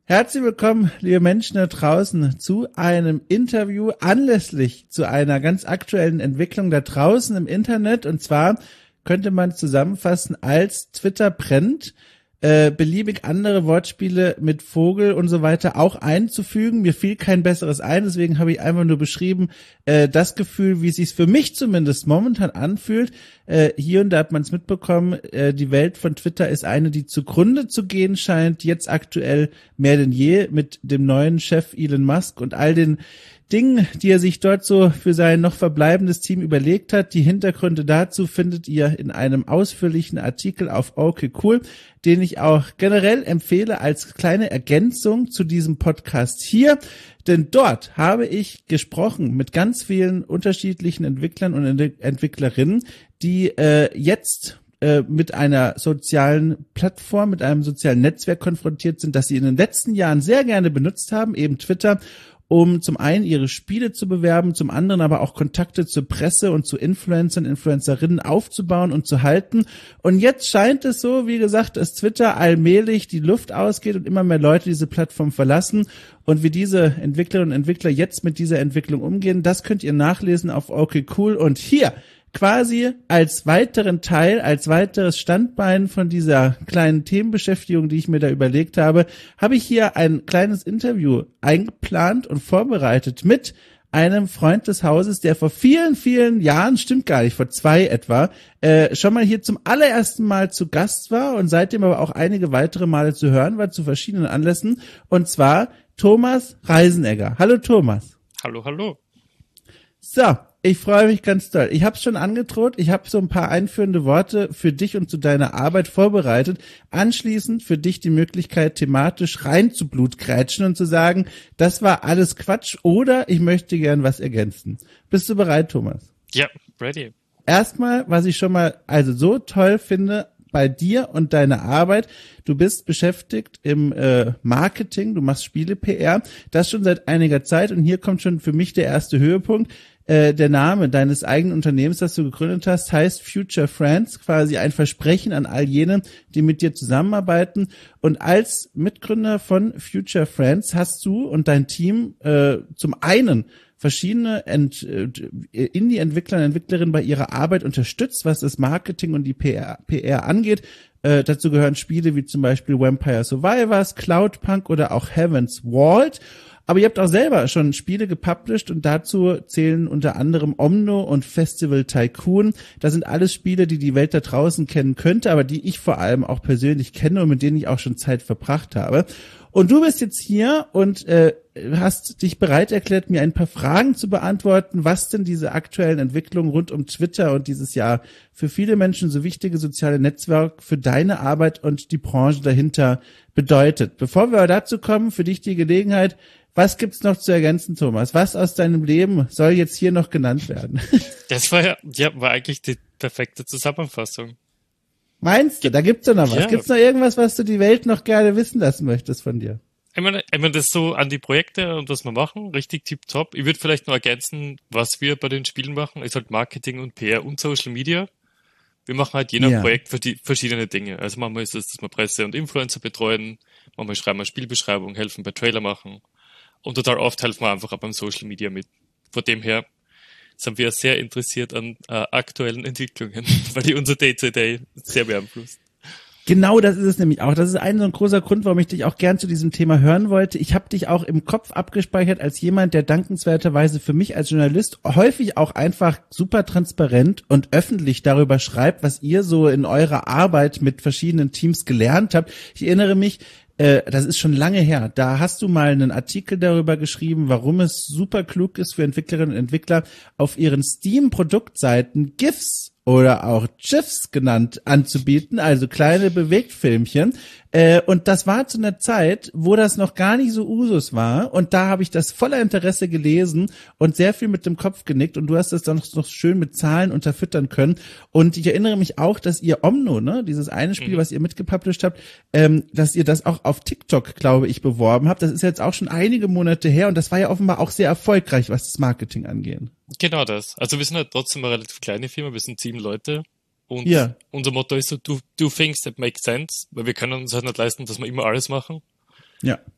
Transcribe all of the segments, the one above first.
Herzlich willkommen, liebe Menschen da draußen, zu einem Interview anlässlich zu einer ganz aktuellen Entwicklung da draußen im Internet. Und zwar könnte man zusammenfassen als Twitter brennt, beliebig andere Wortspiele mit Vogel und so weiter auch einzufügen. Mir fiel kein besseres ein, deswegen habe ich einfach nur beschrieben, das Gefühl, wie es sich für mich zumindest momentan anfühlt. Hier und da hat man es mitbekommen, die Welt von Twitter ist eine, die zugrunde zu gehen scheint, jetzt aktuell mehr denn je mit dem neuen Chef Elon Musk und all den Dingen, die er sich dort so für sein noch verbleibendes Team überlegt hat. Die Hintergründe dazu findet ihr in einem ausführlichen Artikel auf Okay Cool, den ich auch generell empfehle als kleine Ergänzung zu diesem Podcast hier. Denn dort habe ich gesprochen mit ganz vielen unterschiedlichen Entwicklern und Entwicklerinnen, die jetzt mit einer sozialen Plattform, mit einem sozialen Netzwerk konfrontiert sind, das sie in den letzten Jahren sehr gerne benutzt haben, eben Twitter, um zum einen ihre Spiele zu bewerben, zum anderen aber auch Kontakte zur Presse und zu Influencern, Influencerinnen aufzubauen und zu halten. Und jetzt scheint es so, wie gesagt, dass Twitter allmählich die Luft ausgeht und immer mehr Leute diese Plattform verlassen. Und wie diese Entwicklerinnen und Entwickler jetzt mit dieser Entwicklung umgehen, das könnt ihr nachlesen auf Okay Cool. Und hier quasi als weiteren Teil, als weiteres Standbein von dieser kleinen Themenbeschäftigung, die ich mir da überlegt habe, habe ich hier ein kleines Interview eingeplant und vorbereitet mit einem Freund des Hauses, der vor vielen, vielen Jahren, stimmt gar nicht, vor 2 etwa, schon mal hier zum allerersten Mal zu Gast war und seitdem aber auch einige weitere Male zu hören war, zu verschiedenen Anlässen, und zwar Thomas Reisenegger. Hallo Thomas. Hallo, hallo. So, ich freue mich ganz doll. Ich habe es schon angedroht, ich habe so ein paar einführende Worte für dich und zu deiner Arbeit vorbereitet. Anschließend für dich die Möglichkeit, thematisch rein zu Blutgrätschen und zu sagen, das war alles Quatsch oder ich möchte gern was ergänzen. Bist du bereit, Thomas? Ja, ready. Erstmal, was ich schon mal also so toll finde bei dir und deiner Arbeit, du bist beschäftigt im Marketing, du machst Spiele-PR, das schon seit einiger Zeit, und hier kommt schon für mich der erste Höhepunkt. Der Name deines eigenen Unternehmens, das du gegründet hast, heißt Future Friends, quasi ein Versprechen an all jene, die mit dir zusammenarbeiten. Und als Mitgründer von Future Friends hast du und dein Team zum einen verschiedene Indie-Entwickler und Entwicklerinnen bei ihrer Arbeit unterstützt, was das Marketing und die PR angeht. Dazu gehören Spiele wie zum Beispiel Vampire Survivors, Cloudpunk oder auch Heaven's Vault. Aber ihr habt auch selber schon Spiele gepublished und dazu zählen unter anderem Omno und Festival Tycoon. Das sind alles Spiele, die die Welt da draußen kennen könnte, aber die ich vor allem auch persönlich kenne und mit denen ich auch schon Zeit verbracht habe. Und du bist jetzt hier und hast dich bereit erklärt, mir ein paar Fragen zu beantworten, was denn diese aktuellen Entwicklungen rund um Twitter und dieses Jahr für viele Menschen so wichtige soziale Netzwerk für deine Arbeit und die Branche dahinter bedeutet. Bevor wir dazu kommen, für dich die Gelegenheit, was gibt's noch zu ergänzen, Thomas? Was aus deinem Leben soll jetzt hier noch genannt werden? Das war war eigentlich die perfekte Zusammenfassung. Meinst du? Da gibt's ja noch was. Ja. Gibt's noch irgendwas, was du die Welt noch gerne wissen lassen möchtest von dir? Ich meine, das so an die Projekte und was wir machen, richtig tipptopp. Ich würde vielleicht noch ergänzen, was wir bei den Spielen machen, ist halt Marketing und PR und Social Media. Wir machen halt je nach Projekt verschiedene Dinge. Also manchmal ist es, dass wir Presse und Influencer betreuen, manchmal schreiben wir Spielbeschreibung, helfen bei Trailer machen. Und total oft helfen wir einfach auch beim Social Media mit. Von dem her sind wir sehr interessiert an aktuellen Entwicklungen, weil die unser Day-to-Day sehr beeinflusst. Genau, das ist es nämlich auch. Das ist so ein großer Grund, warum ich dich auch gern zu diesem Thema hören wollte. Ich habe dich auch im Kopf abgespeichert als jemand, der dankenswerterweise für mich als Journalist häufig auch einfach super transparent und öffentlich darüber schreibt, was ihr so in eurer Arbeit mit verschiedenen Teams gelernt habt. Ich erinnere mich, das ist schon lange her, da hast du mal einen Artikel darüber geschrieben, warum es super klug ist für Entwicklerinnen und Entwickler, auf ihren Steam-Produktseiten GIFs oder auch GIFs genannt anzubieten, also kleine Bewegtfilmchen. Und das war zu einer Zeit, wo das noch gar nicht so Usus war. Und da habe ich das voller Interesse gelesen und sehr viel mit dem Kopf genickt. Und du hast das dann noch schön mit Zahlen unterfüttern können. Und ich erinnere mich auch, dass ihr Omno, ne, dieses eine Spiel, was ihr mitgepublished habt, dass ihr das auch auf TikTok, glaube ich, beworben habt. Das ist jetzt auch schon einige Monate her. Und das war ja offenbar auch sehr erfolgreich, was das Marketing angeht. Genau das. Also wir sind halt trotzdem eine relativ kleine Firma. Wir sind 7 Leute. Und unser Motto ist so, do things that make sense, weil wir können uns halt nicht leisten, dass wir immer alles machen. Ja.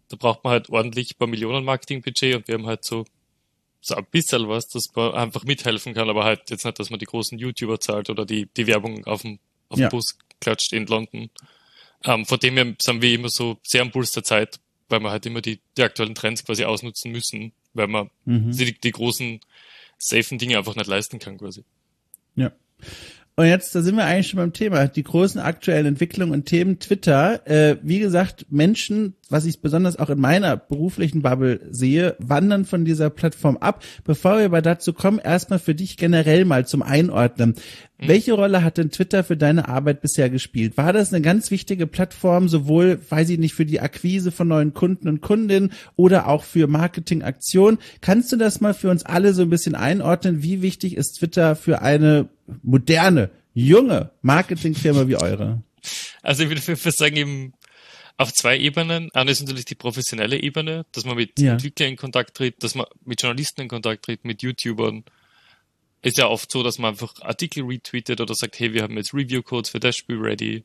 Da braucht man halt ordentlich ein paar Millionen Marketingbudget und wir haben halt so ein bisschen was, dass man einfach mithelfen kann, aber halt jetzt nicht, dass man die großen YouTuber zahlt oder die Werbung auf dem Bus klatscht in London. Von dem her sind wir immer so sehr am Puls der Zeit, weil wir halt immer die aktuellen Trends quasi ausnutzen müssen, weil man die großen, safen Dinge einfach nicht leisten kann quasi. Ja. Und jetzt, da sind wir eigentlich schon beim Thema, die großen aktuellen Entwicklungen und Themen Twitter. Wie gesagt, Menschen, was ich besonders auch in meiner beruflichen Bubble sehe, wandern von dieser Plattform ab. Bevor wir aber dazu kommen, erstmal für dich generell mal zum Einordnen. Welche Rolle hat denn Twitter für deine Arbeit bisher gespielt? War das eine ganz wichtige Plattform, sowohl, weiß ich nicht, für die Akquise von neuen Kunden und Kundinnen oder auch für Marketingaktionen? Kannst du das mal für uns alle so ein bisschen einordnen? Wie wichtig ist Twitter für eine moderne, junge Marketingfirma wie eure? Also ich würde sagen, eben auf zwei Ebenen. Eine ist natürlich die professionelle Ebene, dass man mit Entwicklern in Kontakt tritt, dass man mit Journalisten in Kontakt tritt, mit YouTubern. Ist ja oft so, dass man einfach Artikel retweetet oder sagt, hey, wir haben jetzt Review-Codes für das Spiel ready.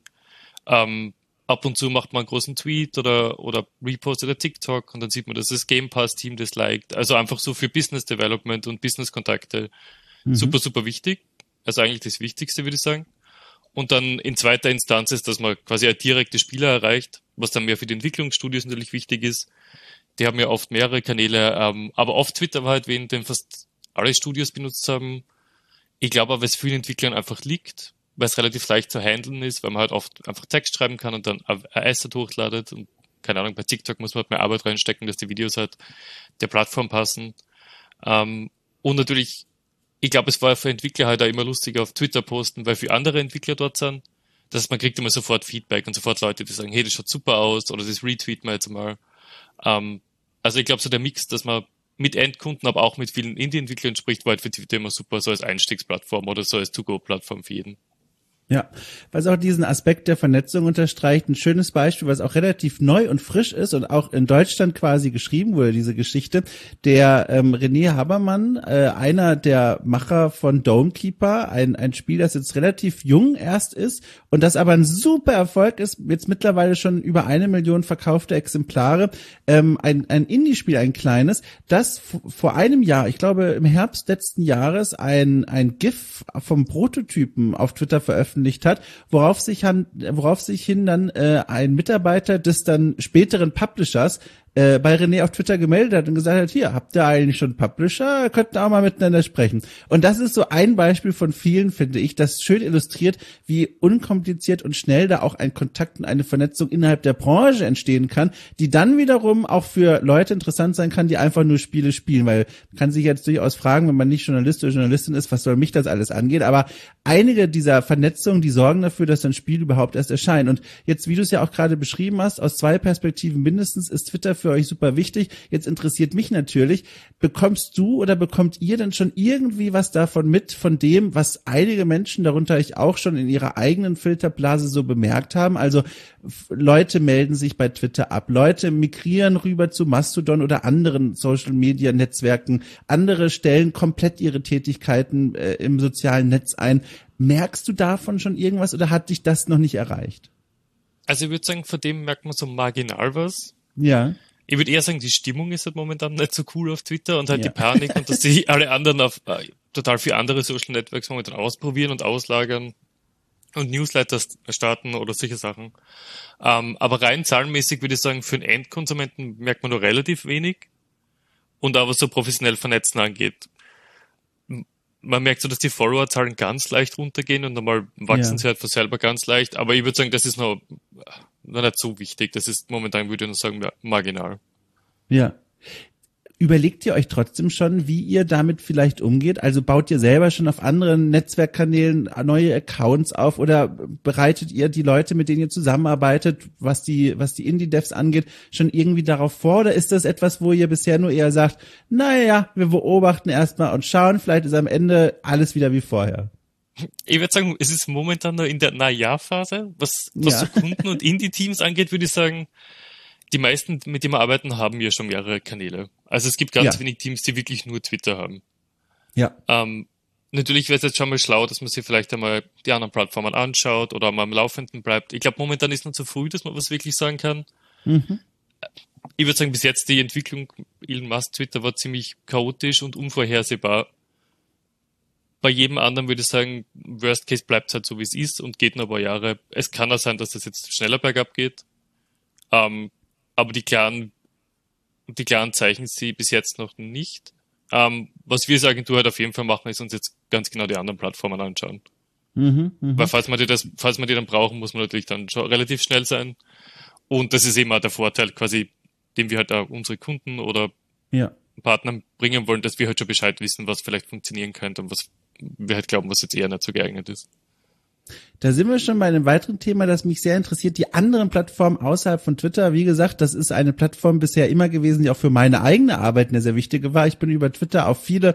Ab und zu macht man einen großen Tweet oder repostet ein TikTok und dann sieht man, dass das Game Pass-Team das liked. Also einfach so für Business Development und Business-Kontakte super, super wichtig. Also eigentlich das Wichtigste, würde ich sagen. Und dann in zweiter Instanz ist, dass man quasi eine direkte Spieler erreicht, was dann mehr für die Entwicklungsstudios natürlich wichtig ist. Die haben ja oft mehrere Kanäle, aber oft Twitter war halt, wen den fast alle Studios benutzt haben. Ich glaube aber, es vielen Entwicklern einfach liegt, weil es relativ leicht zu handeln ist, weil man halt oft einfach Text schreiben kann und dann ein Asset hochladet und keine Ahnung, bei TikTok muss man halt mehr Arbeit reinstecken, dass die Videos halt der Plattform passen. Und natürlich, ich glaube, es war für Entwickler halt auch immer lustiger auf Twitter posten, weil für andere Entwickler dort sind, dass man kriegt immer sofort Feedback und sofort Leute, die sagen, hey, das schaut super aus oder das retweeten wir jetzt mal. Also ich glaube, so der Mix, dass man mit Endkunden, aber auch mit vielen Indie-Entwicklern spricht, war halt für Twitter immer super, so als Einstiegsplattform oder so als To-Go-Plattform für jeden. Ja, was auch diesen Aspekt der Vernetzung unterstreicht. Ein schönes Beispiel, was auch relativ neu und frisch ist und auch in Deutschland quasi geschrieben wurde, diese Geschichte. Der René Habermann, einer der Macher von Domekeeper, ein Spiel, das jetzt relativ jung erst ist und das aber ein super Erfolg ist, jetzt mittlerweile schon über 1 Million verkaufte Exemplare. Ein Indie-Spiel, ein kleines, das vor einem Jahr, ich glaube im Herbst letzten Jahres, ein GIF vom Prototypen auf Twitter veröffentlicht hat, worauf sich hin dann ein Mitarbeiter des dann späteren Publishers bei René auf Twitter gemeldet hat und gesagt hat, hier, habt ihr eigentlich schon Publisher? Könnten auch mal miteinander sprechen. Und das ist so ein Beispiel von vielen, finde ich, das schön illustriert, wie unkompliziert und schnell da auch ein Kontakt und eine Vernetzung innerhalb der Branche entstehen kann, die dann wiederum auch für Leute interessant sein kann, die einfach nur Spiele spielen, weil man kann sich jetzt durchaus fragen, wenn man nicht Journalist oder Journalistin ist, was soll mich das alles angehen, aber einige dieser Vernetzungen, die sorgen dafür, dass ein Spiel überhaupt erst erscheint. Und jetzt, wie du es ja auch gerade beschrieben hast, aus 2 Perspektiven mindestens ist Twitter für euch super wichtig. Jetzt interessiert mich natürlich, bekommst du oder bekommt ihr denn schon irgendwie was davon mit, von dem, was einige Menschen, darunter ich auch schon in ihrer eigenen Filterblase so bemerkt haben? Also Leute melden sich bei Twitter ab, Leute migrieren rüber zu Mastodon oder anderen Social-Media-Netzwerken, andere stellen komplett ihre Tätigkeiten im sozialen Netz ein. Merkst du davon schon irgendwas oder hat dich das noch nicht erreicht? Also ich würde sagen, von dem merkt man so marginal was. Ja. Ich würde eher sagen, die Stimmung ist halt momentan nicht so cool auf Twitter und halt die Panik und dass die alle anderen auf total viele andere Social Networks momentan ausprobieren und auslagern und Newsletter starten oder solche Sachen. Aber rein zahlenmäßig würde ich sagen, für einen Endkonsumenten merkt man nur relativ wenig. Und aber so professionell vernetzen angeht, man merkt so, dass die Followerzahlen ganz leicht runtergehen und normal wachsen sie halt von selber ganz leicht. Aber ich würde sagen, das ist noch nicht so wichtig. Das ist momentan, würde ich nur sagen, marginal. Ja. Überlegt ihr euch trotzdem schon, wie ihr damit vielleicht umgeht? Also baut ihr selber schon auf anderen Netzwerkkanälen neue Accounts auf oder bereitet ihr die Leute, mit denen ihr zusammenarbeitet, was die Indie-Devs angeht, schon irgendwie darauf vor? Oder ist das etwas, wo ihr bisher nur eher sagt, naja, wir beobachten erstmal und schauen, vielleicht ist am Ende alles wieder wie vorher? Ich würde sagen, es ist momentan nur in der Na-Ja-Phase. Was so Kunden und Indie-Teams angeht, würde ich sagen, die meisten, mit denen wir arbeiten, haben ja schon mehrere Kanäle. Also es gibt ganz wenig Teams, die wirklich nur Twitter haben. Ja. Natürlich wäre es jetzt schon mal schlau, dass man sich vielleicht einmal die anderen Plattformen anschaut oder mal am Laufenden bleibt. Ich glaube, momentan ist noch zu früh, dass man was wirklich sagen kann. Mhm. Ich würde sagen, bis jetzt die Entwicklung Elon Musk Twitter war ziemlich chaotisch und unvorhersehbar. Bei jedem anderen würde ich sagen, Worst Case bleibt halt so, wie es ist und geht noch ein paar Jahre. Es kann auch sein, dass das jetzt schneller bergab geht. Aber die klaren Zeichen sie bis jetzt noch nicht. Was wir als Agentur halt auf jeden Fall machen, ist uns jetzt ganz genau die anderen Plattformen anschauen. Weil falls wir die dann brauchen, muss man natürlich dann schon relativ schnell sein. Und das ist eben auch der Vorteil quasi, den wir halt auch unsere Kunden oder Partner bringen wollen, dass wir halt schon Bescheid wissen, was vielleicht funktionieren könnte und was wir halt glauben, was jetzt eher nicht so geeignet ist. Da sind wir schon bei einem weiteren Thema, das mich sehr interessiert. Die anderen Plattformen außerhalb von Twitter, wie gesagt, das ist eine Plattform bisher immer gewesen, die auch für meine eigene Arbeit eine sehr wichtige war. Ich bin über Twitter auf viele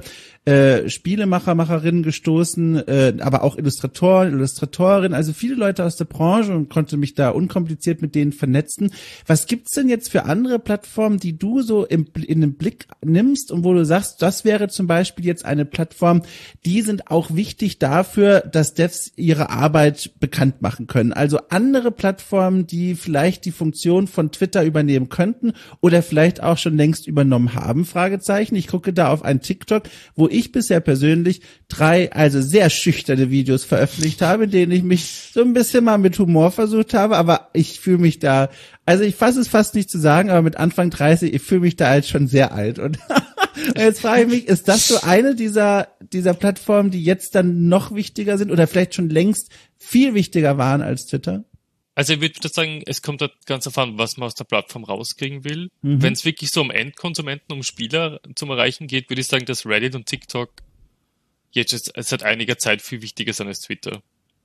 Macherinnen gestoßen, aber auch Illustratoren, Illustratorinnen, also viele Leute aus der Branche und konnte mich da unkompliziert mit denen vernetzen. Was gibt's denn jetzt für andere Plattformen, die du so in den Blick nimmst und wo du sagst, das wäre zum Beispiel jetzt eine Plattform, die sind auch wichtig dafür, dass Devs ihre Arbeit bekannt machen können. Also andere Plattformen, die vielleicht die Funktion von Twitter übernehmen könnten oder vielleicht auch schon längst übernommen haben, Fragezeichen. Ich gucke da auf einen TikTok, wo ich bisher persönlich 3, also sehr schüchterne Videos veröffentlicht habe, in denen ich mich so ein bisschen mal mit Humor versucht habe, aber ich fühle mich da, also ich fasse es fast nicht zu sagen, aber mit Anfang 30, ich fühle mich da als schon sehr alt und jetzt frage ich mich, ist das so eine dieser Plattformen, die jetzt dann noch wichtiger sind oder vielleicht schon längst viel wichtiger waren als Twitter? Also ich würde sagen, es kommt halt ganz darauf an, was man aus der Plattform rauskriegen will. Wenn es wirklich so um Endkonsumenten, um Spieler zum Erreichen geht, würde ich sagen, dass Reddit und TikTok jetzt seit einiger Zeit viel wichtiger sind als Twitter.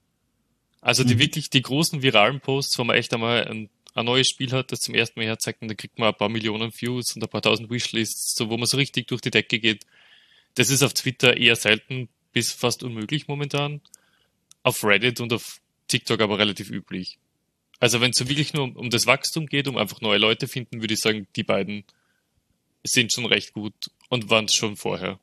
Also die großen viralen Posts, wo man echt einmal ein neues Spiel hat, das zum ersten Mal herzeigt, und da kriegt man ein paar Millionen Views und ein paar tausend Wishlists, so wo man so richtig durch die Decke geht. Das ist auf Twitter eher selten bis fast unmöglich momentan. Auf Reddit und auf TikTok aber relativ üblich. Also wenn es so wirklich nur um das Wachstum geht, um einfach neue Leute finden, würde ich sagen, die beiden sind schon recht gut und waren es schon vorher.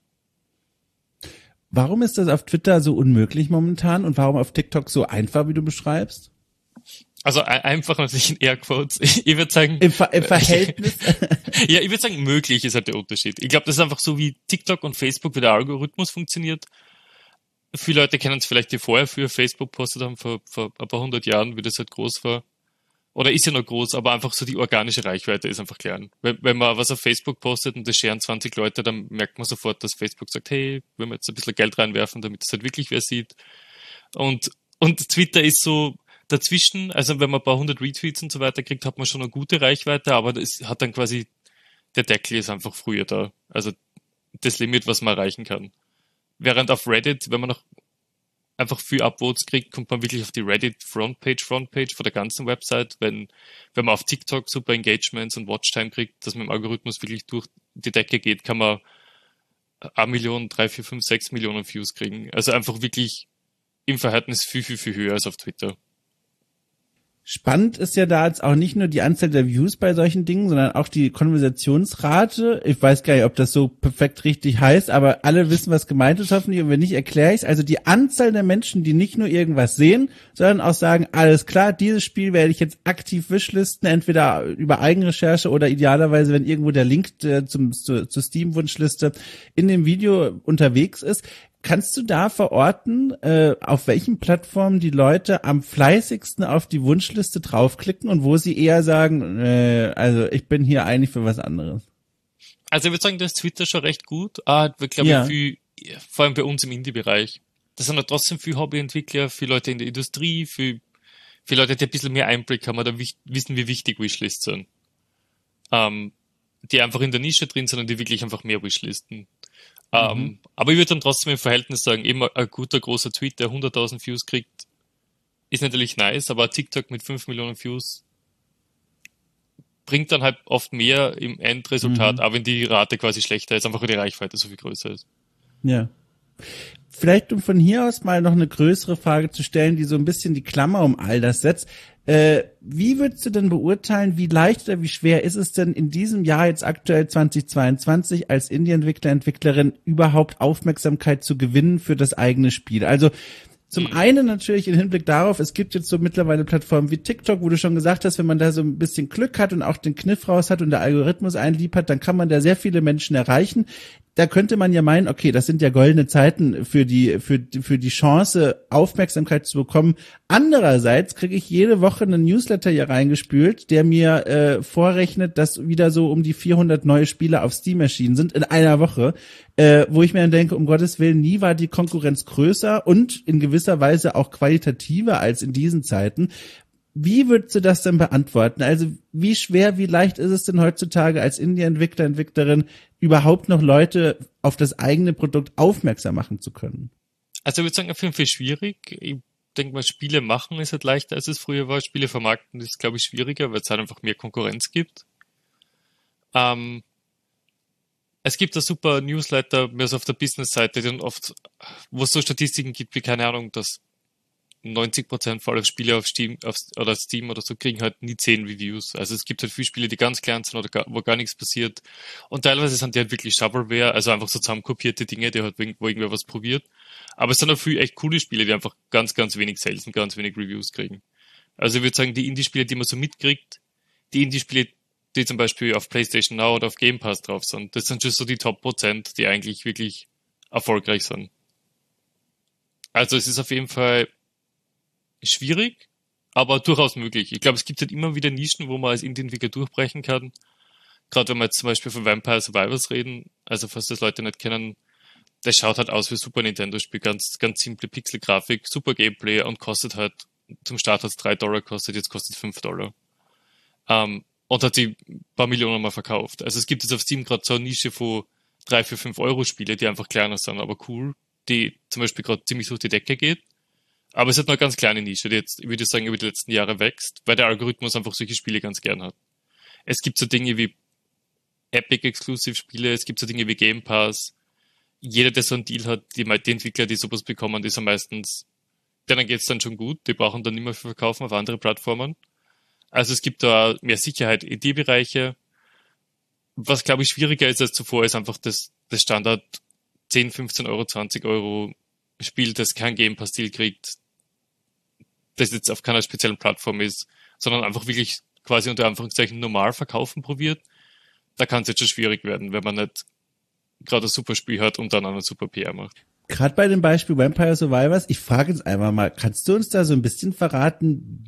Warum ist das auf Twitter so unmöglich momentan und warum auf TikTok so einfach, wie du beschreibst? Also einfach natürlich in Airquotes. Ich würde sagen... Im Verhältnis? Ja, ich würde sagen, möglich ist halt der Unterschied. Ich glaube, das ist einfach so wie TikTok und Facebook, wie der Algorithmus funktioniert. Viele Leute kennen es vielleicht, die vorher für Facebook postet haben, vor ein paar 100 Jahren, wie das halt groß war. Oder ist ja noch groß, aber einfach so die organische Reichweite ist einfach klein. Wenn man was auf Facebook postet und das scheren 20 Leute, dann merkt man sofort, dass Facebook sagt, hey, wenn wir jetzt ein bisschen Geld reinwerfen, damit es halt wirklich wer sieht. Und Twitter ist so dazwischen, also wenn man ein paar 100 Retweets und so weiter kriegt, hat man schon eine gute Reichweite, aber das hat dann quasi, der Deckel ist einfach früher da. Also das Limit, was man erreichen kann. Während auf Reddit, wenn man noch einfach viel Upvotes kriegt, kommt man wirklich auf die Reddit Frontpage von der ganzen Website. Wenn man auf TikTok super Engagements und Watchtime kriegt, dass man im Algorithmus wirklich durch die Decke geht, kann man 1 Million, 3, 4, 5, 6 Millionen Views kriegen. Also einfach wirklich im Verhältnis viel, viel, viel höher als auf Twitter. Spannend ist ja da jetzt auch nicht nur die Anzahl der Views bei solchen Dingen, sondern auch die Konversationsrate. Ich weiß gar nicht, ob das so perfekt richtig heißt, aber alle wissen, was gemeint ist hoffentlich, und wenn nicht, erkläre ich es. Also die Anzahl der Menschen, die nicht nur irgendwas sehen, sondern auch sagen, alles klar, dieses Spiel werde ich jetzt aktiv wishlisten, entweder über Eigenrecherche oder idealerweise, wenn irgendwo der Link zur Steam-Wunschliste in dem Video unterwegs ist. Kannst du da verorten, auf welchen Plattformen die Leute am fleißigsten auf die Wunschliste draufklicken und wo sie eher sagen, also ich bin hier eigentlich für was anderes? Also ich würde sagen, das ist Twitter schon recht gut. Ich glaube, viel, vor allem bei uns im Indie-Bereich. Das sind ja trotzdem viele Hobbyentwickler, viele Leute in der Industrie, viele Leute, die ein bisschen mehr Einblick haben oder wissen, wie wichtig Wishlists sind. Die einfach in der Nische drin sind und die wirklich einfach mehr Wishlisten. Aber ich würde dann trotzdem im Verhältnis sagen, eben ein guter, großer Tweet, der 100.000 Views kriegt, ist natürlich nice, aber ein TikTok mit 5 Millionen Views bringt dann halt oft mehr im Endresultat, auch wenn die Rate quasi schlechter ist, einfach weil die Reichweite so viel größer ist. Ja. Vielleicht, um von hier aus mal noch eine größere Frage zu stellen, die so ein bisschen die Klammer um all das setzt. Wie würdest du denn beurteilen, wie leicht oder wie schwer ist es denn in diesem Jahr jetzt aktuell 2022 als Indie-Entwickler, Entwicklerin überhaupt Aufmerksamkeit zu gewinnen für das eigene Spiel? Also Zum einen natürlich im Hinblick darauf, es gibt jetzt so mittlerweile Plattformen wie TikTok, wo du schon gesagt hast, wenn man da so ein bisschen Glück hat und auch den Kniff raus hat und der Algorithmus einen lieb hat, dann kann man da sehr viele Menschen erreichen. Da könnte man ja meinen, okay, das sind ja goldene Zeiten für die Chance, Aufmerksamkeit zu bekommen. Andererseits kriege ich jede Woche einen Newsletter hier reingespült, der mir vorrechnet, dass wieder so um die 400 neue Spiele auf Steam erschienen sind in einer Woche, wo ich mir dann denke, um Gottes Willen, nie war die Konkurrenz größer und in gewisser Weise auch qualitativer als in diesen Zeiten. Wie würdest du das denn beantworten? Also wie schwer, wie leicht ist es denn heutzutage als Indie-Entwickler, Entwicklerin überhaupt noch Leute auf das eigene Produkt aufmerksam machen zu können? Also ich würde sagen, auf jeden Fall schwierig. Ich denke mal, Spiele machen ist halt leichter, als es früher war. Spiele vermarkten ist, glaube ich, schwieriger, weil es halt einfach mehr Konkurrenz gibt. Es gibt da super Newsletter, mehr so auf der Business-Seite, die dann oft, wo es so Statistiken gibt, wie keine Ahnung, dass 90% von allen Spiele auf Steam oder so kriegen halt nie 10 Reviews. Also es gibt halt viele Spiele, die ganz klein sind oder wo gar nichts passiert. Und teilweise sind die halt wirklich Shovelware, also einfach so zusammenkopierte Dinge, die halt wo irgendwer was probiert. Aber es sind auch viele echt coole Spiele, die einfach ganz, ganz wenig Sales und ganz wenig Reviews kriegen. Also ich würde sagen, die Indie-Spiele, die man so mitkriegt, die Indie-Spiele, die zum Beispiel auf PlayStation Now oder auf Game Pass drauf sind, das sind schon so die Top-Prozent, die eigentlich wirklich erfolgreich sind. Also es ist auf jeden Fall schwierig, aber durchaus möglich. Ich glaube, es gibt halt immer wieder Nischen, wo man als Indie-Entwickler durchbrechen kann. Gerade wenn wir jetzt zum Beispiel von Vampire Survivors reden, also falls das Leute nicht kennen, der schaut halt aus wie Super Nintendo-Spiel, ganz, ganz simple Pixel-Grafik, super Gameplay und kostet halt, zum Start hat es $3 gekostet, jetzt kostet es $5. Und hat die paar Millionen mal verkauft. Also es gibt jetzt auf Steam gerade so eine Nische von 3 für 5 Euro Spiele, die einfach kleiner sind, aber cool, die zum Beispiel gerade ziemlich durch die Decke geht. Aber es hat nur eine ganz kleine Nische, die jetzt, ich würde sagen, über die letzten Jahre wächst, weil der Algorithmus einfach solche Spiele ganz gern hat. Es gibt so Dinge wie Epic-Exclusive-Spiele, es gibt so Dinge wie Game Pass. Jeder, der so einen Deal hat, die Entwickler, die sowas bekommen, die sind meistens, denen geht's dann schon gut, die brauchen dann nicht mehr für verkaufen auf andere Plattformen. Also es gibt da mehr Sicherheit in die Bereiche. Was, glaube ich, schwieriger ist als zuvor, ist einfach das Standard 10, 15 Euro, 20 Euro Spiel, das kein Game Pass-Deal kriegt, das jetzt auf keiner speziellen Plattform ist, sondern einfach wirklich quasi unter Anführungszeichen normal verkaufen probiert. Da kann es jetzt schon schwierig werden, wenn man nicht gerade ein super Spiel hat und dann eine super PR macht. Gerade bei dem Beispiel Vampire Survivors, ich frage jetzt einmal mal, kannst du uns da so ein bisschen verraten,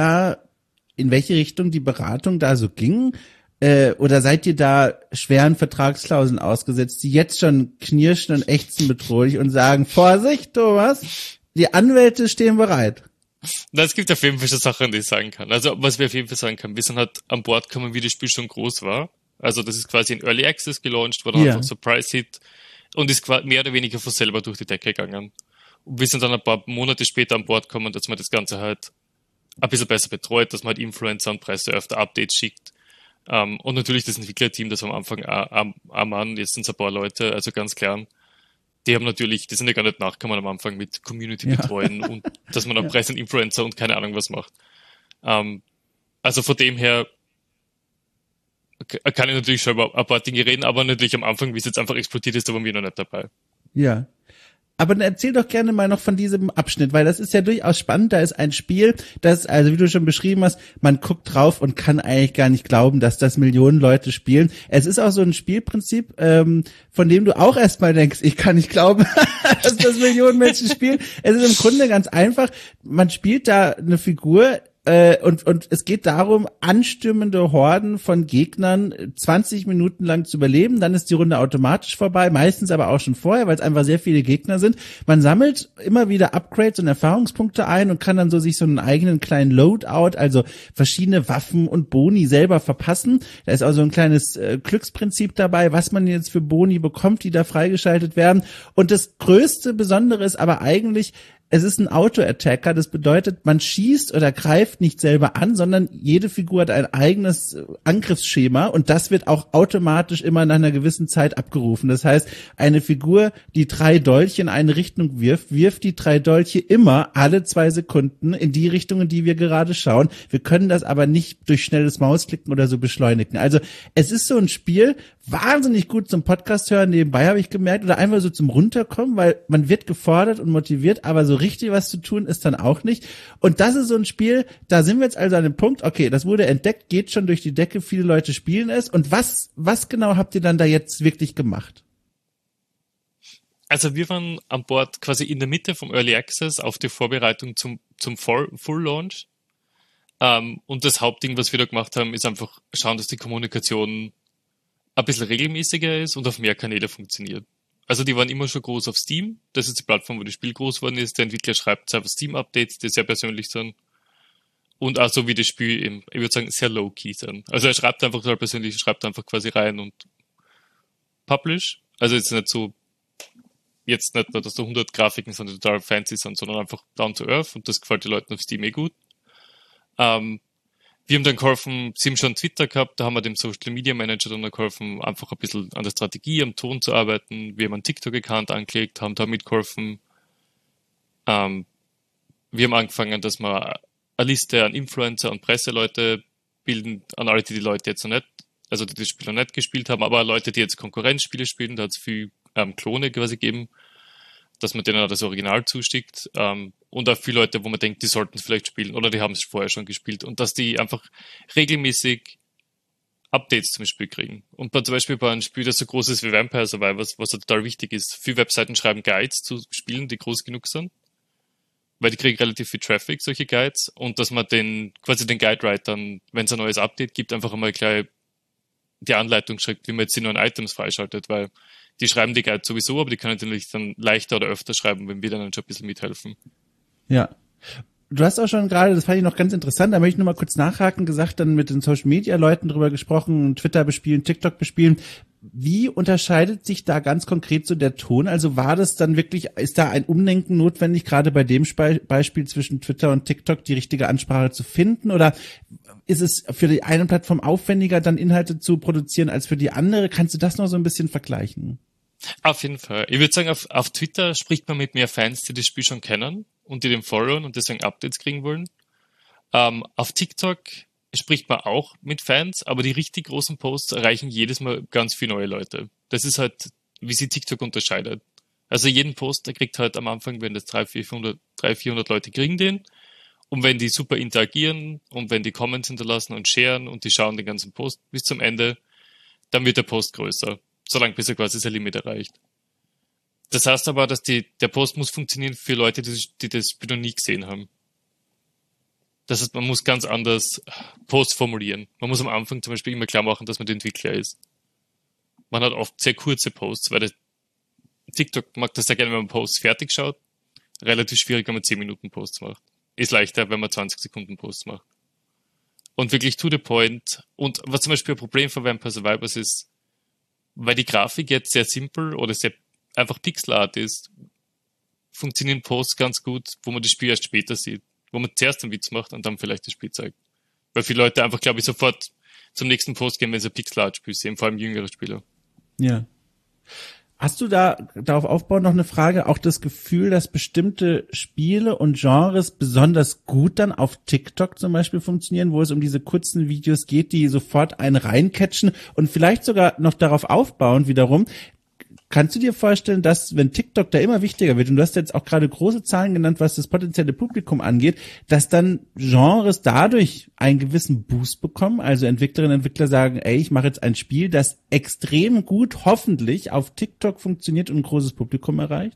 in welche Richtung die Beratung da so ging? Oder seid ihr da schweren Vertragsklauseln ausgesetzt, die jetzt schon knirschen und ächzen bedrohlich und sagen, Vorsicht, Thomas, die Anwälte stehen bereit? Na, es gibt auf jeden Fall schon Sachen, die ich sagen kann. Also, was wir auf jeden Fall sagen können, wir sind halt an Bord gekommen, wie das Spiel schon groß war. Also, das ist quasi in Early Access gelauncht, war dann einfach Surprise-Hit und ist mehr oder weniger von selber durch die Decke gegangen. Und wir sind dann ein paar Monate später an Bord gekommen, dass man das Ganze halt ein bisschen besser betreut, dass man halt Influencer und Presse öfter Updates schickt. Und natürlich das Entwicklerteam, das am Anfang am Mann, jetzt sind es ein paar Leute, also ganz klar, die sind ja gar nicht nachgekommen am Anfang mit Community betreuen und dass man auch Presse und Influencer und keine Ahnung was macht. Also von dem her kann ich natürlich schon über ein paar Dinge reden, aber natürlich am Anfang, wie es jetzt einfach explodiert ist, da waren wir noch nicht dabei. Ja. Aber dann erzähl doch gerne mal noch von diesem Abschnitt, weil das ist ja durchaus spannend. Da ist ein Spiel, das, also wie du schon beschrieben hast, man guckt drauf und kann eigentlich gar nicht glauben, dass das Millionen Leute spielen. Es ist auch so ein Spielprinzip, von dem du auch erstmal denkst, ich kann nicht glauben, dass das Millionen Menschen spielen. Es ist im Grunde ganz einfach. Man spielt da eine Figur, und es geht darum, anstürmende Horden von Gegnern 20 Minuten lang zu überleben. Dann ist die Runde automatisch vorbei, meistens aber auch schon vorher, weil es einfach sehr viele Gegner sind. Man sammelt immer wieder Upgrades und Erfahrungspunkte ein und kann dann so sich so einen eigenen kleinen Loadout, also verschiedene Waffen und Boni selber verpassen. Da ist auch so ein kleines Glücksprinzip dabei, was man jetzt für Boni bekommt, die da freigeschaltet werden. Und das größte Besondere ist aber eigentlich, es ist ein Auto-Attacker, das bedeutet, man schießt oder greift nicht selber an, sondern jede Figur hat ein eigenes Angriffsschema und das wird auch automatisch immer nach einer gewissen Zeit abgerufen. Das heißt, eine Figur, die 3 Dolche in eine Richtung wirft die 3 Dolche immer alle 2 Sekunden in die Richtung, in die wir gerade schauen. Wir können das aber nicht durch schnelles Mausklicken oder so beschleunigen. Also es ist so ein Spiel, wahnsinnig gut zum Podcast hören nebenbei, habe ich gemerkt, oder einfach so zum Runterkommen, weil man wird gefordert und motiviert, aber so richtig was zu tun ist dann auch nicht. Und das ist so ein Spiel, da sind wir jetzt also an dem Punkt, okay, das wurde entdeckt, geht schon durch die Decke, viele Leute spielen es. Und was genau habt ihr dann da jetzt wirklich gemacht? Also wir waren an Bord quasi in der Mitte vom Early Access auf die Vorbereitung zum Full Launch. Und das Hauptding, was wir da gemacht haben, ist einfach schauen, dass die Kommunikation ein bisschen regelmäßiger ist und auf mehr Kanäle funktioniert. Also die waren immer schon groß auf Steam. Das ist die Plattform, wo das Spiel groß geworden ist. Der Entwickler schreibt selber Steam-Updates, die sehr persönlich sind. Und auch so wie das Spiel ich würde sagen, sehr low-key sind. Also er schreibt einfach total persönlich, schreibt einfach quasi rein und publish. Also jetzt nicht nur, dass da 100 Grafiken sind, die total fancy sind, sondern einfach down to earth und das gefällt den Leuten auf Steam gut. Wir haben dann geholfen, sie haben schon Twitter gehabt, da haben wir dem Social Media Manager dann geholfen, einfach ein bisschen an der Strategie, am Ton zu arbeiten. Wir haben einen TikTok-Account angelegt, haben da mitgeholfen. Wir haben angefangen, dass wir eine Liste an Influencer und Presseleute bilden, an alle, die Leute jetzt noch nicht, also die das Spiel noch nicht gespielt haben, aber Leute, die jetzt Konkurrenzspiele spielen, da hat es viel Klone quasi gegeben, dass man denen auch das Original zustickt. Und auch viele Leute, wo man denkt, die sollten es vielleicht spielen oder die haben es vorher schon gespielt und dass die einfach regelmäßig Updates zum Spiel kriegen. Und zum Beispiel bei einem Spiel, das so groß ist wie Vampire Survivors, was total wichtig ist, viele Webseiten schreiben Guides zu Spielen, die groß genug sind, weil die kriegen relativ viel Traffic, solche Guides, und dass man quasi den Guide-Writern, wenn es ein neues Update gibt, einfach einmal gleich die Anleitung schreibt, wie man jetzt die neuen Items freischaltet, weil die schreiben die Guides sowieso, aber die können natürlich dann leichter oder öfter schreiben, wenn wir dann schon ein bisschen mithelfen. Ja. Du hast auch schon gerade, das fand ich noch ganz interessant, da möchte ich nur mal kurz nachhaken, gesagt, dann mit den Social-Media-Leuten drüber gesprochen, Twitter bespielen, TikTok bespielen. Wie unterscheidet sich da ganz konkret so der Ton? Also war das dann wirklich, ist da ein Umdenken notwendig, gerade bei dem Beispiel zwischen Twitter und TikTok die richtige Ansprache zu finden? Oder ist es für die eine Plattform aufwendiger, dann Inhalte zu produzieren als für die andere? Kannst du das noch so ein bisschen vergleichen? Auf jeden Fall. Ich würde sagen, auf Twitter spricht man mit mehr Fans, die das Spiel schon kennen und die dem followen und deswegen Updates kriegen wollen. Auf TikTok spricht man auch mit Fans, aber die richtig großen Posts erreichen jedes Mal ganz viele neue Leute. Das ist halt, wie sich TikTok unterscheidet. Also jeden Post, der kriegt halt am Anfang, wenn das 300, 400 Leute kriegen den, und wenn die super interagieren und wenn die Comments hinterlassen und sharen und die schauen den ganzen Post bis zum Ende, dann wird der Post größer, solange bis er quasi sein Limit erreicht. Das heißt aber, dass der Post muss funktionieren für Leute, die das Spiel noch nie gesehen haben. Das heißt, man muss ganz anders Posts formulieren. Man muss am Anfang zum Beispiel immer klar machen, dass man der Entwickler ist. Man hat oft sehr kurze Posts, weil TikTok mag das sehr gerne, wenn man Posts fertig schaut. Relativ schwierig, wenn man 10 Minuten Posts macht. Ist leichter, wenn man 20 Sekunden Posts macht. Und wirklich to the point. Und was zum Beispiel ein Problem von Vampire Survivors ist, weil die Grafik jetzt sehr simpel oder sehr einfach Pixelart ist, funktionieren Posts ganz gut, wo man das Spiel erst später sieht. Wo man zuerst einen Witz macht und dann vielleicht das Spiel zeigt. Weil viele Leute einfach, glaube ich, sofort zum nächsten Post gehen, wenn sie ein Pixelart-Spiel sehen, vor allem jüngere Spieler. Ja. Hast du da darauf aufbauend noch eine Frage, auch das Gefühl, dass bestimmte Spiele und Genres besonders gut dann auf TikTok zum Beispiel funktionieren, wo es um diese kurzen Videos geht, die sofort einen reincatchen und vielleicht sogar noch darauf aufbauen wiederum? Kannst du dir vorstellen, dass, wenn TikTok da immer wichtiger wird, und du hast jetzt auch gerade große Zahlen genannt, was das potenzielle Publikum angeht, dass dann Genres dadurch einen gewissen Boost bekommen? Also Entwicklerinnen und Entwickler sagen, ey, ich mache jetzt ein Spiel, das extrem gut hoffentlich auf TikTok funktioniert und ein großes Publikum erreicht?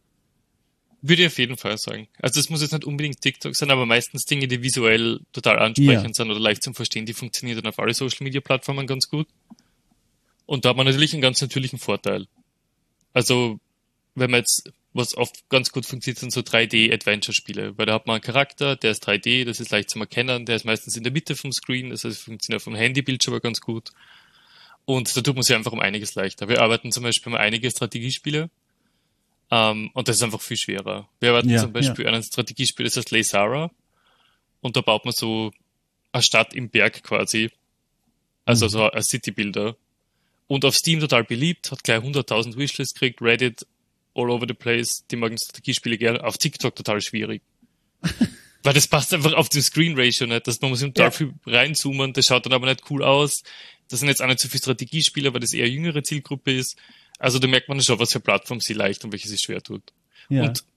Würde ich auf jeden Fall sagen. Also es muss jetzt nicht unbedingt TikTok sein, aber meistens Dinge, die visuell total ansprechend sind oder leicht zum Verstehen, die funktionieren dann auf alle Social-Media-Plattformen ganz gut. Und da hat man natürlich einen ganz natürlichen Vorteil. Also, wenn man jetzt, was oft ganz gut funktioniert, sind so 3D-Adventure-Spiele, weil da hat man einen Charakter, der ist 3D, das ist leicht zum Erkennen, der ist meistens in der Mitte vom Screen, das heißt, funktioniert vom Handybildschirm aber ganz gut. Und da tut man sich einfach um einiges leichter. Wir arbeiten zum Beispiel um einige Strategiespiele, und das ist einfach viel schwerer. Wir arbeiten zum Beispiel an einem Strategiespiel, das heißt Leysara, und da baut man so eine Stadt im Berg quasi, also so ein City-Builder. Und auf Steam total beliebt, hat gleich 100.000 Wishlists gekriegt, Reddit, all over the place, die mögen Strategiespiele gerne, auf TikTok total schwierig. Weil das passt einfach auf den Screen Ratio nicht, man muss total viel reinzoomen, das schaut dann aber nicht cool aus. Das sind jetzt auch nicht so viele Strategiespieler, weil das eher jüngere Zielgruppe ist. Also da merkt man schon, was für Plattformen sie leicht und welche sie schwer tut. Ja. Und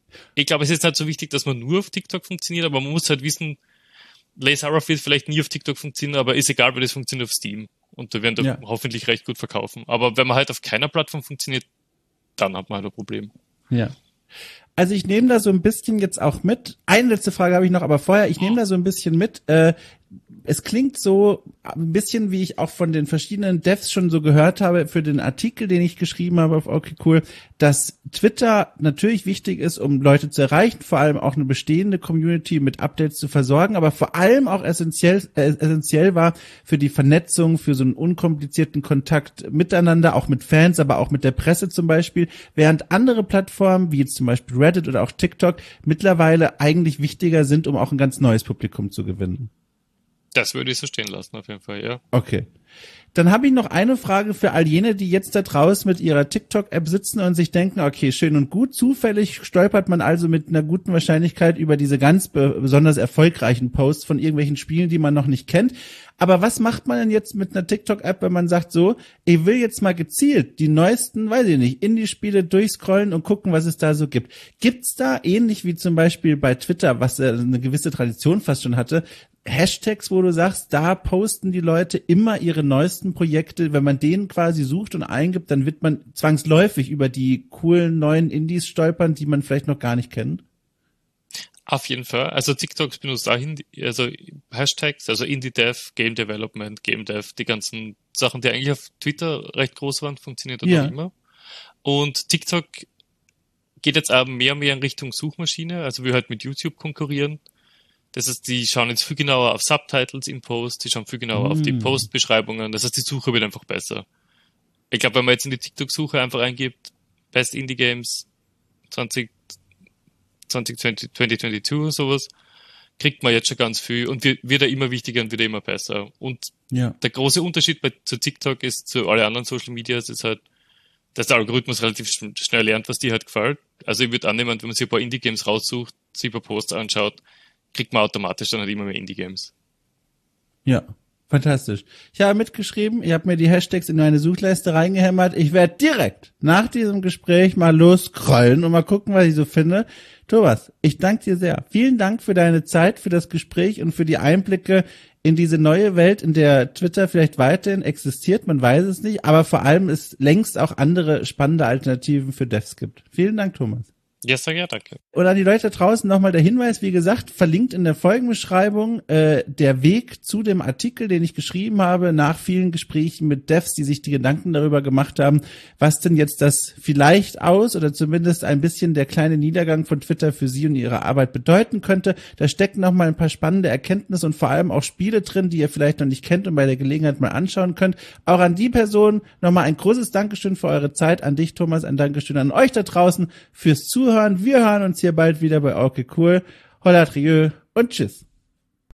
Ich glaube, es ist nicht so wichtig, dass man nur auf TikTok funktioniert, aber man muss halt wissen, Lace wird vielleicht nie auf TikTok funktionieren, aber ist egal, weil das funktioniert auf Steam. Und da werden da hoffentlich recht gut verkaufen. Aber wenn man halt auf keiner Plattform funktioniert, dann hat man halt ein Problem. Ja. Also ich nehme da so ein bisschen jetzt auch mit. Eine letzte Frage habe ich noch, aber vorher, ich nehme da so ein bisschen mit. Es klingt so ein bisschen, wie ich auch von den verschiedenen Devs schon so gehört habe für den Artikel, den ich geschrieben habe auf Okay Cool, dass Twitter natürlich wichtig ist, um Leute zu erreichen, vor allem auch eine bestehende Community mit Updates zu versorgen, aber vor allem auch essentiell war für die Vernetzung, für so einen unkomplizierten Kontakt miteinander, auch mit Fans, aber auch mit der Presse zum Beispiel, während andere Plattformen, wie jetzt zum Beispiel Reddit oder auch TikTok, mittlerweile eigentlich wichtiger sind, um auch ein ganz neues Publikum zu gewinnen. Das würde ich so stehen lassen, auf jeden Fall, ja. Okay. Dann habe ich noch eine Frage für all jene, die jetzt da draußen mit ihrer TikTok-App sitzen und sich denken, okay, schön und gut, zufällig stolpert man also mit einer guten Wahrscheinlichkeit über diese ganz besonders erfolgreichen Posts von irgendwelchen Spielen, die man noch nicht kennt. Aber was macht man denn jetzt mit einer TikTok-App, wenn man sagt so, ich will jetzt mal gezielt die neuesten, weiß ich nicht, Indie-Spiele durchscrollen und gucken, was es da so gibt. Gibt's da, ähnlich wie zum Beispiel bei Twitter, was eine gewisse Tradition fast schon hatte, Hashtags, wo du sagst, da posten die Leute immer ihre neuesten Projekte. Wenn man denen quasi sucht und eingibt, dann wird man zwangsläufig über die coolen neuen Indies stolpern, die man vielleicht noch gar nicht kennt. Auf jeden Fall. Also TikTok benutzt dahin, also Hashtags, also Indie-Dev, Game Development, Game Dev, die ganzen Sachen, die eigentlich auf Twitter recht groß waren, funktioniert dort noch immer. Und TikTok geht jetzt auch mehr und mehr in Richtung Suchmaschine, also wir halt mit YouTube konkurrieren. Das heißt, die schauen jetzt viel genauer auf Subtitles in Post, die schauen viel genauer auf die Post-Beschreibungen. Das heißt, die Suche wird einfach besser. Ich glaube, wenn man jetzt in die TikTok-Suche einfach eingibt, Best Indie Games 2022, sowas, kriegt man jetzt schon ganz viel und wird ja immer wichtiger und wird immer besser. Und der große Unterschied zu TikTok ist zu allen anderen Social Medias ist halt, dass der Algorithmus relativ schnell lernt, was dir halt gefällt. Also ich würde annehmen, wenn man sich ein paar Indie-Games raussucht, sich ein paar Posts anschaut, kriegt man automatisch dann halt immer mehr Indie-Games. Ja, fantastisch. Ich habe mitgeschrieben, ich habe mir die Hashtags in meine Suchleiste reingehämmert. Ich werde direkt nach diesem Gespräch mal losscrollen und mal gucken, was ich so finde. Thomas, ich danke dir sehr. Vielen Dank für deine Zeit, für das Gespräch und für die Einblicke in diese neue Welt, in der Twitter vielleicht weiterhin existiert, man weiß es nicht, aber vor allem es längst auch andere spannende Alternativen für Devs gibt. Vielen Dank, Thomas. Ja, sehr gerne, danke. Und an die Leute draußen nochmal der Hinweis, wie gesagt, verlinkt in der Folgenbeschreibung der Weg zu dem Artikel, den ich geschrieben habe, nach vielen Gesprächen mit Devs, die sich die Gedanken darüber gemacht haben, was denn jetzt das vielleicht oder zumindest ein bisschen der kleine Niedergang von Twitter für sie und ihre Arbeit bedeuten könnte. Da stecken nochmal ein paar spannende Erkenntnisse und vor allem auch Spiele drin, die ihr vielleicht noch nicht kennt und bei der Gelegenheit mal anschauen könnt. Auch an die Person nochmal ein großes Dankeschön für eure Zeit, an dich, Thomas, ein Dankeschön an euch da draußen fürs Zuhören. Wir hören uns hier bald wieder bei Okay Cool. Holla Trieux und tschüss.